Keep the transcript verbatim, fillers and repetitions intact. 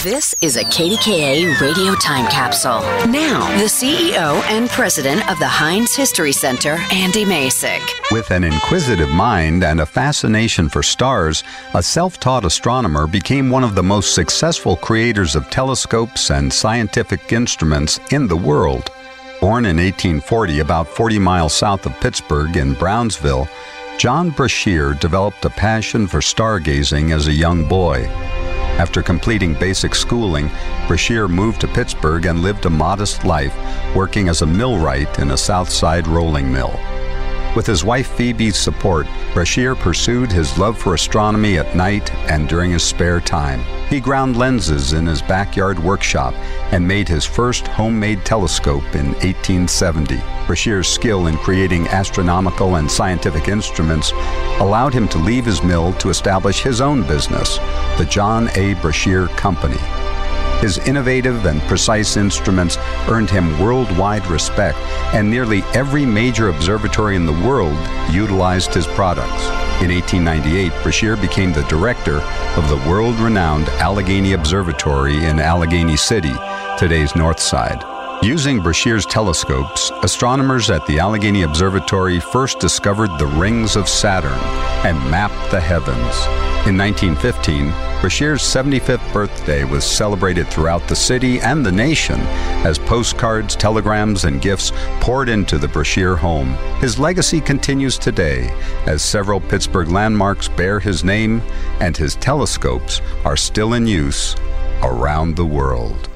This is a K D K A radio time capsule. Now, the C E O and president of the Heinz History Center, Andy Masek. With an inquisitive mind and a fascination for stars, a self-taught astronomer became one of the most successful creators of telescopes and scientific instruments in the world. Born in eighteen forty, about forty miles south of Pittsburgh in Brownsville, John Brashear developed a passion for stargazing as a young boy. After completing basic schooling, Brashear moved to Pittsburgh and lived a modest life, working as a millwright in a South Side rolling mill. With his wife Phoebe's support, Brashear pursued his love for astronomy at night and during his spare time. He ground lenses in his backyard workshop and made his first homemade telescope in eighteen seventy. Brashear's skill in creating astronomical and scientific instruments allowed him to leave his mill to establish his own business, the John A. Brashear Company. His innovative and precise instruments earned him worldwide respect, and nearly every major observatory in the world utilized his products. In eighteen ninety-eight, Brashear became the director of the world-renowned Allegheny Observatory in Allegheny City, today's North Side. Using Brashear's telescopes, astronomers at the Allegheny Observatory first discovered the rings of Saturn and mapped the heavens. In nineteen fifteen, Brashear's seventy-fifth birthday was celebrated throughout the city and the nation as postcards, telegrams, and gifts poured into the Brashear home. His legacy continues today as several Pittsburgh landmarks bear his name, and his telescopes are still in use around the world.